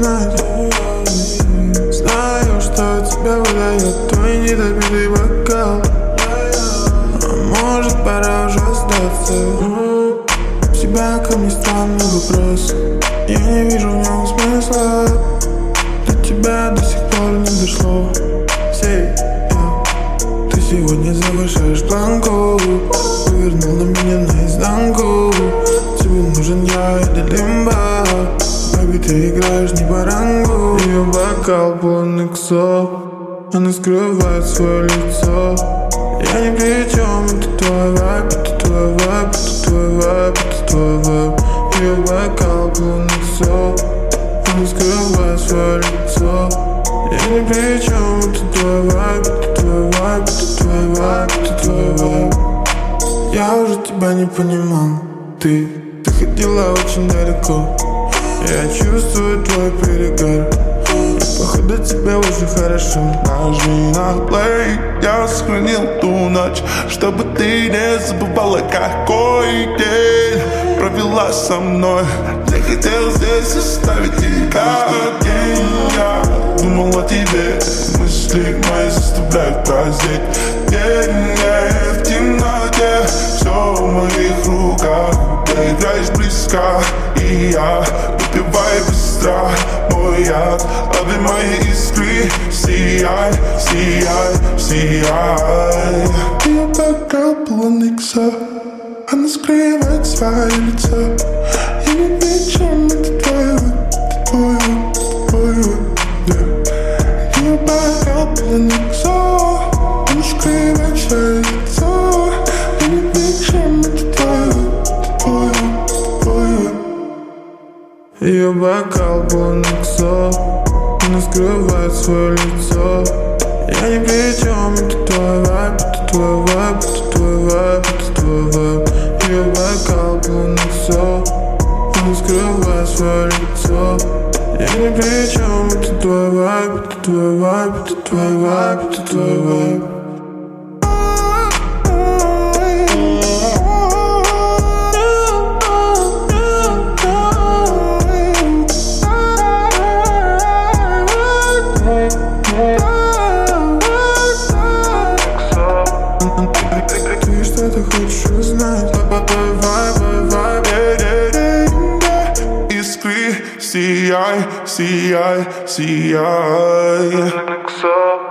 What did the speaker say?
знать. Знаю, что тебя выдает твой недопитый бокал. А может, пора уже сдаться. У тебя ко мне странный вопрос. Я не вижу в нем смысла. До тебя до сих пор не дошло. Ты сегодня завышаешь планку, повернул на меня наизнанку. Тебе нужен я или лимба. Baby, ты играешь не по рангу. Ее бокал полон иксов, она скрывает свое лицо. Я ни при чем, это твой вайб, это твой вайб, это твой вайб, это твой вайб. Ее бокал полон иксов, она скрывает свое лицо. Я ни при чем, это твой вайб, это твой вайб, это твой вайб, это твой вайб. Я уже тебя не понимал, ты ходила очень далеко. Я чувствую твой перегар, походу тебе уже хорошо. Нажми на плей, я сохранил ту ночь, чтобы ты не забывала, какой день провела со мной. Не хотел здесь оставить тебя. День я думал о тебе, мысли мои заставляют праздник. День я в темноте, все в моих руках. Ты играешь близко, и я выпиваю быстро мой яд. Лови мои искры, сияй, сияй, сияй. Ее бокал полон иксов, она скрывает свое лицо. Я не вижу, это твой выбор, твой выбор. Ее бокал полон иксов, она скрывает свое лицо. Я не вижу, это твой выбор, твой выбор. Ее бокал полон иксов, она скрывает свое лицо. Я ни при чем, это твой вайб, это твой вайб, это твой вайб, это твой вайб. Ее бокал полон иксов, она скрывает свое лицо. Я ни при чем, это твой вайб, это твой вайб, это твой вайб, это твой вайб. Ты что-то хочешь узнать? Искры, сияй, сияй, сияй.